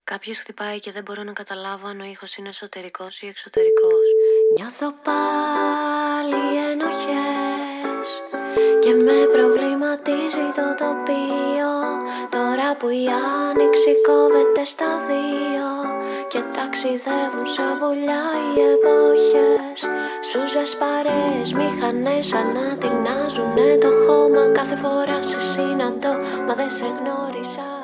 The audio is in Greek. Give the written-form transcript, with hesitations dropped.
Κάποιος χτυπάει και δεν μπορώ να καταλάβω αν ο ήχος είναι εσωτερικός ή εξωτερικός. Νιώθω πάλι ενοχές και με προβληματίζει το τοπίο. Τώρα που η άνοιξη κόβεται στα δύο και ταξιδεύουν σαν πουλιά οι εποχές. Σούζες παρέες, μηχανές ανατινάζουνε το χώμα. Κάθε φορά σε συναντώ, μα δεν σε γνώρισα.